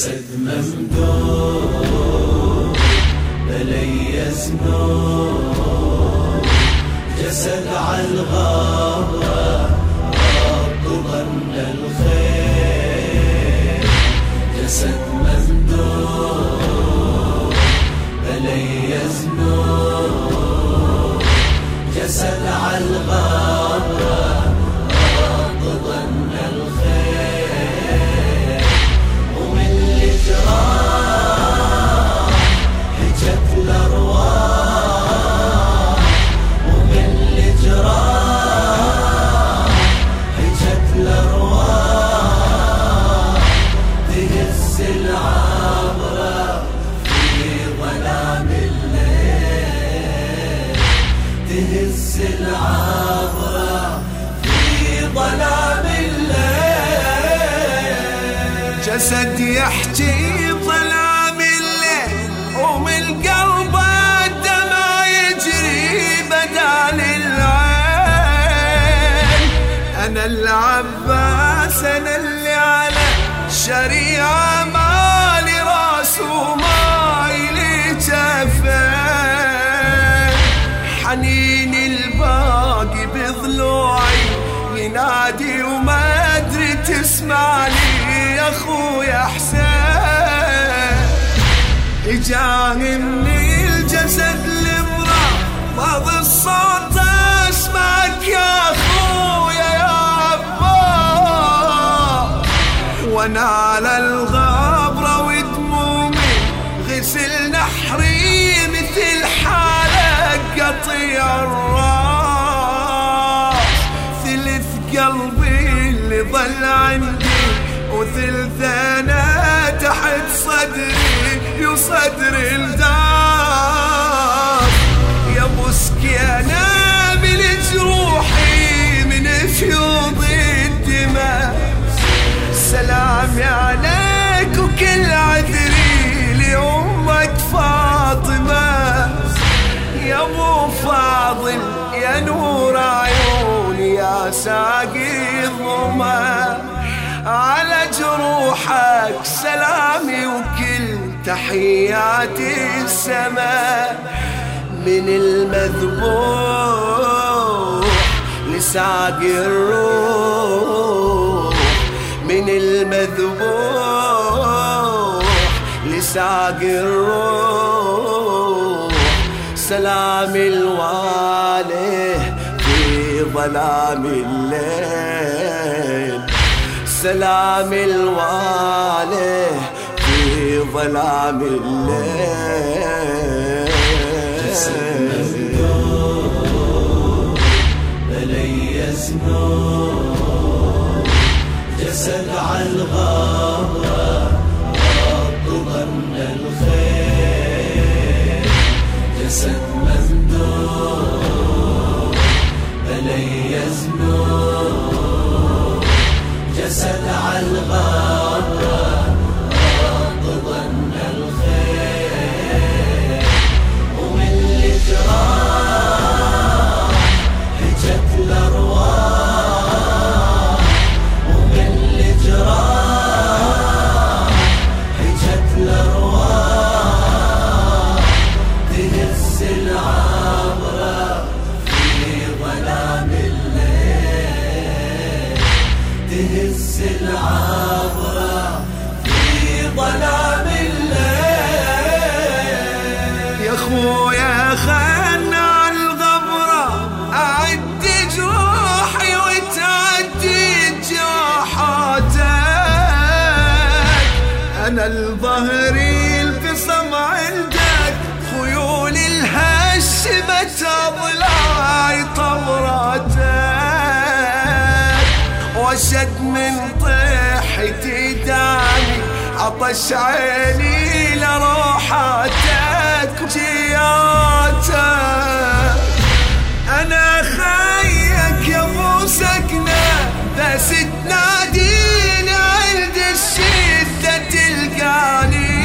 جسد ممدود بلي زنود، جسد عالغابة رب ظن الخير. جسد ممدود بلي زنود، جسد عالغابة رب ظن الخير. ومن الجراح حجت الأرواح، ومن الجراح حجت الأرواح. تهز العبرة في ظلام الليل، تهز العبرة في ظلام الليل. جسد يحكي ظلام الليل، ومن قلبه الدمع يجري بدال العين. أنا العباس، أنا اللي على الشريعة مالي راس ومايلي جفين. حنيني الباقي بضلوعي ينادي وما أدري تسمعني يا أخويا حسين. إجاني الجسد لبرا بعض الصوت أسمعك يا أخويا يا عباس. وانا على الغبرة ودمومي غسل نحري مثل حالك قطيع الراس. ثلث قلبي اللي ظل عندي وثلثنا تحت صدري وصدر الدار. يا مسكينة من جروحي من فيوض الدماء، سلامي عليك وكل عذري لأمك فاطمة. يا ابو فاضل يا نور عيوني يا ساقي الظما، على جروحك سلامي وكل تحياتي السماء. من المذبوح لساقي الروح، من المذبوح لساقي الروح. سلام الوالي في ظلام الليل، سلام الوالي في ظلام الليل. جسد ممدود بلي زنود، جسد عالغابة رب ظن الخير. جسد ممدود بلي زنود، جسد عالغابة رب ظن الخير. ومن الجراح حجت الأرواح، ومن الجراح حجت الأرواح. تهز العبرة في ظلام الليل، تهز العبرة في ظلام الليل. يا خويا خلنا عالغبرة أعد جروحي وتعدي جراحاتك. أنا الظهري الفصم عندك، خيول الهشمت أضلاعي طمراتك. وشد من طيحتي داني عطش عيني لروحاتك وجياتك. أنا خيك يا ابو سكنة، بس تناديني عند الشدة تلقاني.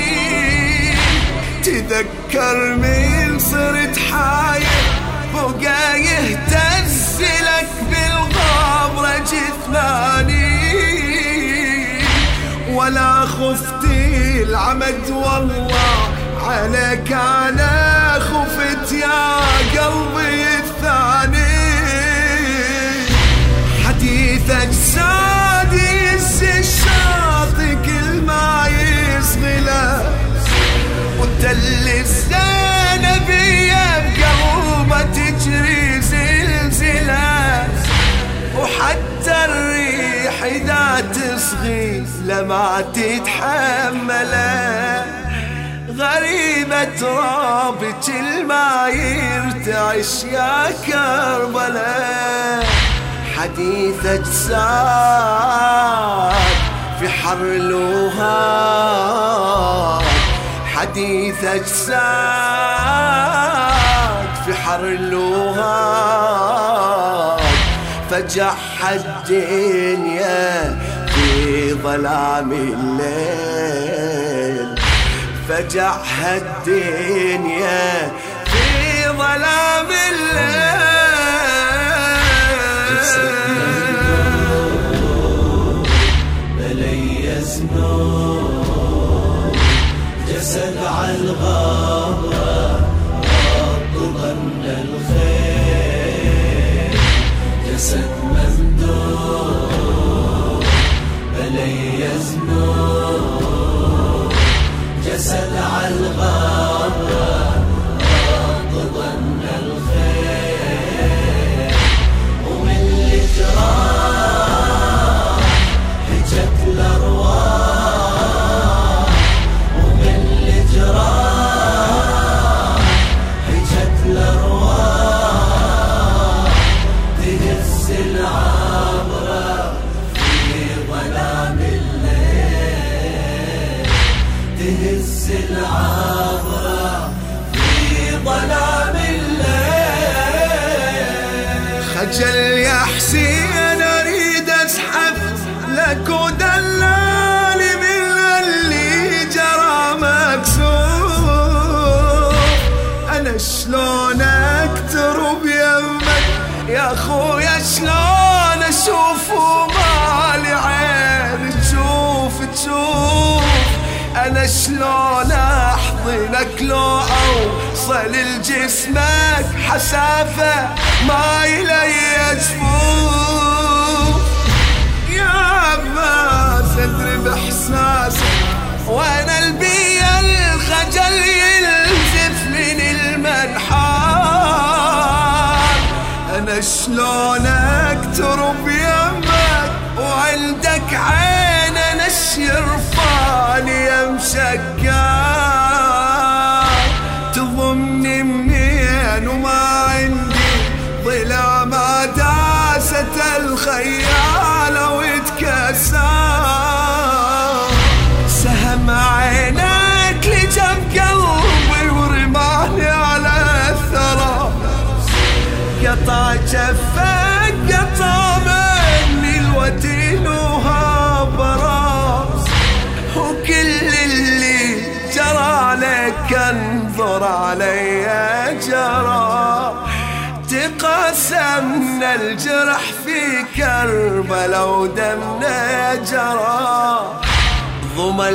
تذكر من صرت حاير بقى يهتز لك بالغبرة جثماني. ولا خفت العمد والله عليك أنا خفت يا قلبي الثاني. حديثك سادي يهز الشاطئ كل ما يصغله، وانت اللي الزينبية بقلبه تجري زلزلة، وحتى الريح إذا تصغي لما تتحمله. غريبة ترابك الما يرتعش يا كربلاء. حديثك ساد في حر لوهان، حديثك ساد في حر لوهان. فجح الدنيا في ظلام الليل، فجح الدنيا في ظلام الليل. بلي زنون جسد عالغابة رد ظن الخير، جسد ممدود بلي زنون جسد عالغابة رد ظن الخير. ومن اللي جراح حجت الأرواح، ومن اللي جراح حجت الأرواح. تهز العبرة في ظلام الليل، تهز العبرة في ظلام الليل. خجل يا حسين أريد أزحف لك ودلالي من اللي جرى مكسوف. أنا شلون أكترب يمك يا خويا، شلون أشوف ومالي عين تشوف. أنا شلون أحضنك لو أوصل لجسمك حسافة ما إلي جفوف. يا عباس أدري بإحساسك وأنا البي الخجل ينزف من المنحار. أنا شلون أكترب يمك وعندك عين أنا الشرفاني يا مشكار. تضمني منين وما عندي ضلع ما داست الخيالة واتكسر. سهم عينك لجنب قلبي ورماني على الثرى، قطع جفك قطع مني الوتين وهاب راس. وكل اللي جرى لك انظر علي جرى، تقاسمنا الجرح في كربلا ودمنا جرى. ضم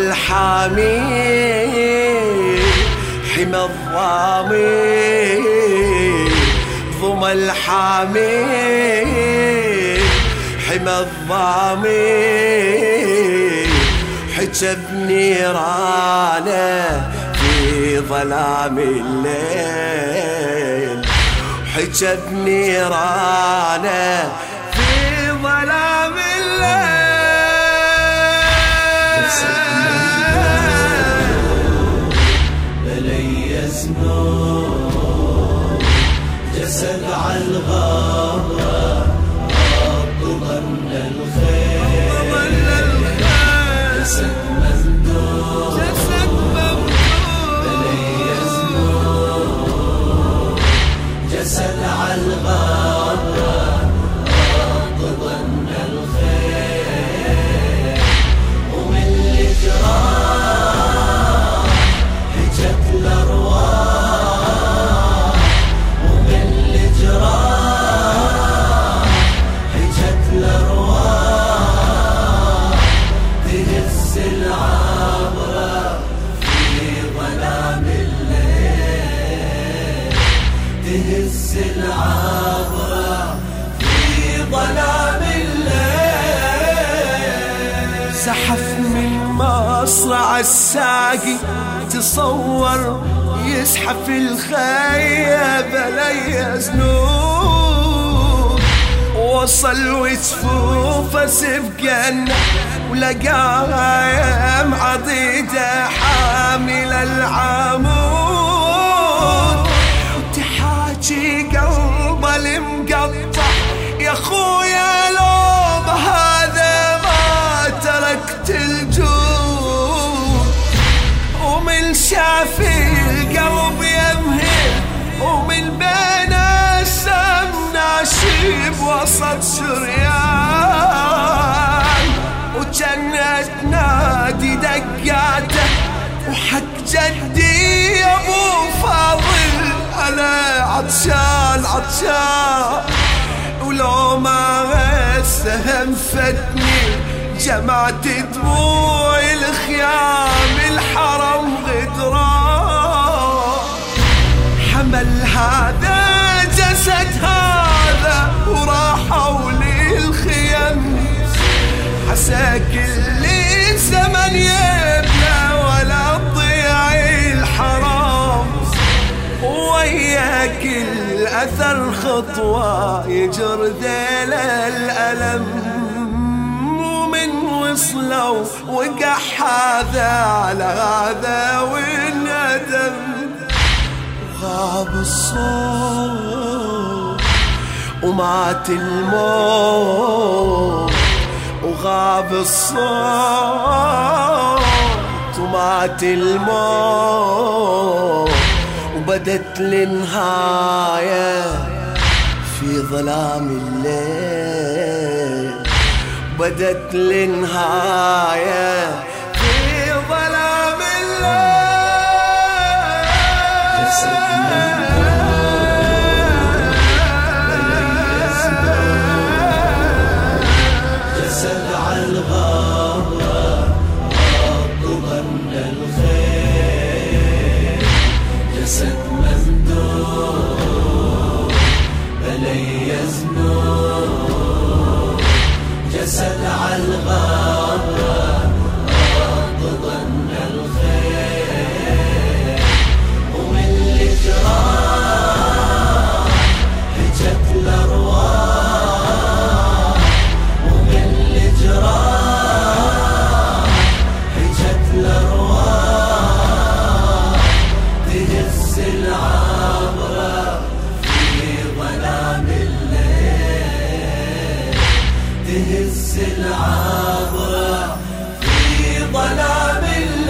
الحامي حمى الضامي، ضم الحامي حمى الضامي. حجب نيرانه في ظلام الليل، حجب نيرانه في ظلام الليل. بلي زنون جسد عالغابة رد ظن الخير، جسد ممدود بلي زنون جسد عالغابة رد ظن الخير. ومن اللي جراح حجت الأرواح، ومن اللي جراح الساقي تصور يزحف الخيبة لي زنوب، وصل وجفوفه سبقنا ولقاها عضيدة حامل العمود، وتحاجي قلبه المقطع يا خويا لو بهذا ما تركت الجود، ومن شاف القلب يمهل ومن بين السمنة شيب وسط شريان، وجنت نادي دقاته وحق جدي يا ابو فاضل انا عطشان عطشان، ولو ما السهم فتني جمعت دموع الخيام الحرم غدران، حمل هذا جسد هذا وراحوا للخيم، حسى كل زمن يبلى ولا تضيع الحرام، ويا كل أثر خطوة يجر ذيل الألم، ومن وصلوا وقع هذا على هذا والندم، غاب الصوت ومات الموت، وغاب الصوت ومات الموت، وبدت النهاية في ظلام الليل، بدت النهاية في ظلام الليل، جسد على الغابة راضبا الخير، جسد ممدود بلي يزنون، جسد على الغابة راضبا الخير، ومن الجراح هجت الأرواح، ومن الجراح هجت الأرواح، تهز العبرة في ظلام الليل، تهز العبرة في ظلام الليل.